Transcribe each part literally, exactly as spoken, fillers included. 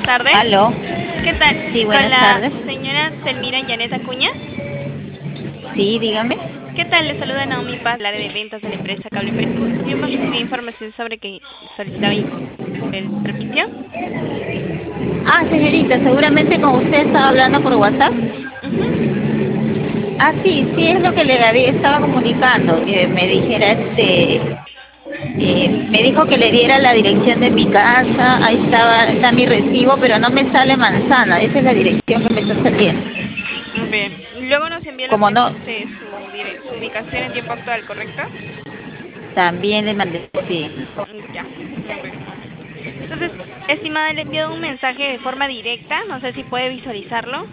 tardes. ¿Aló? ¿Qué tal? Sí, Con buenas la tardes. señora Selmira Yanet Acuña. Sí, dígame. ¿Qué tal? Le saluda Naomi Paz, la área de ventas de la empresa Cable Perú. Yo hemos recibido información sobre que solicitaba el servicio. Ah, señorita, seguramente con usted estaba hablando por WhatsApp. Uh-huh. Ah, sí, sí, es lo que le había, estaba comunicando, que me dijera, este, eh, me dijo que le diera la dirección de mi casa, ahí estaba, está mi recibo, pero no me sale manzana, esa es la dirección que me está saliendo. Bien. Luego nos envía lo Como que es no, este su, dire- su ubicación en tiempo actual, ¿correcto? también le mandé, sí. Mm, Ya. A ver, un momento. Entonces, estimada, le he enviado un mensaje de forma directa. No sé si puede visualizarlo.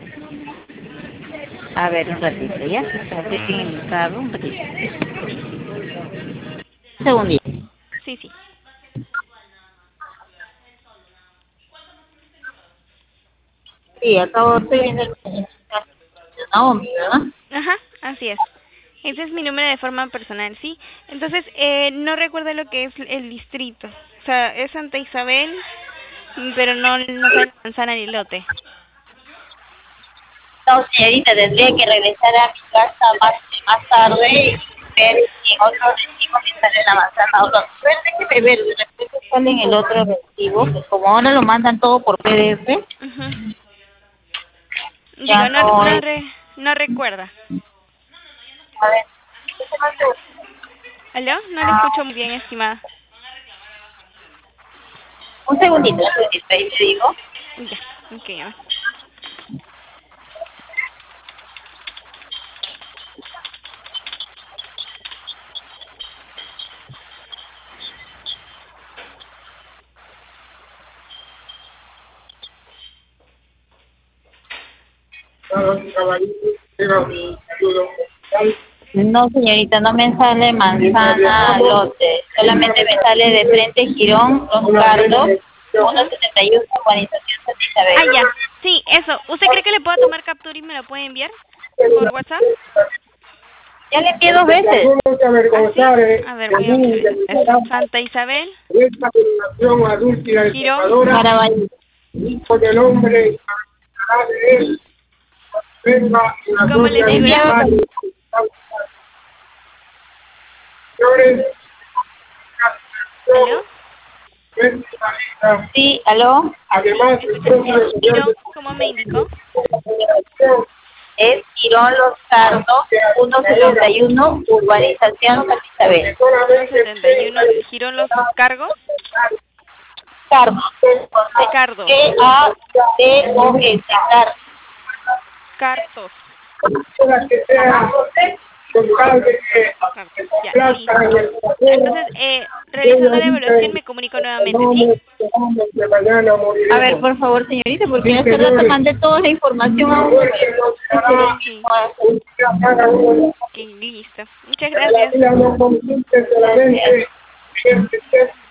A ver, un ratito, ¿ya? Estoy en Sí. el carro, un ratito. Sí. Un segundito. Sí, sí. Sí, acabo, estoy viendo el mensaje de Naomi, ¿verdad? Ajá, así es. Ese es mi número de forma personal, ¿sí? Entonces, eh, no recuerdo lo que es el distrito. O sea, es Santa Isabel, mm, pero no, no sabe Manzana ni lote. No, señorita, tendría que regresar a mi casa más, más tarde y ver si en otro recibo me sale la manzana o no. Pero déjeme ver, de repente sale en el otro recibo, que como ahora lo mandan todo por P D F, Ujú. ya Digo, no, no no, es... re, no recuerda. A ver, déjeme hacer- ¿Aló? No le ah, escucho muy bien, estimada. un segundito, un segundito, ahí te digo. Ya, ok. A ver. No, señorita, no me sale manzana lote, solamente me sale de frente Girón, Los Cardos, Ujú. ciento setenta y uno, urbanización Santa Ah, Isabel. ya. Sí, eso. ¿Usted cree que le puedo tomar captura y me lo puede enviar por WhatsApp? Ya le envié dos veces. ¿Ah, sí? A ver, voy a visualizar. Es Santa Isabel, Esta generación adulta y Girón. desarrolladora, Caraballo. hijo del hombre, hará de él, venga la ¿Cómo le gloria Le he de su figura? enviado Padre. también. Señores, ¿Aló? la Sí, aló. Sí, además el escucha. propio Es señor Girón, de como me indicó. Es Girón Los Cardos, ciento setenta y uno, urbanización Santa Isabel. solamente ciento setenta y uno, Girón Los Cargos. Cardos. Cardos. C A D O S. Cardos. Cartos. piensa que sea con tal de que Cartos. Ya, plata listo. en el trasero, Entonces, eh, realizando la señorita, evaluación me comunico nuevamente, ¿sí? no esperamos que mañana A ver, moriremos. por favor, señorita, porque Sí, yo hace rato señores, mandé toda la información a un igual número. que nos dará Ok, un día cada uno, ok, listo. Muchas pero la gracias. vida no consiste solamente en el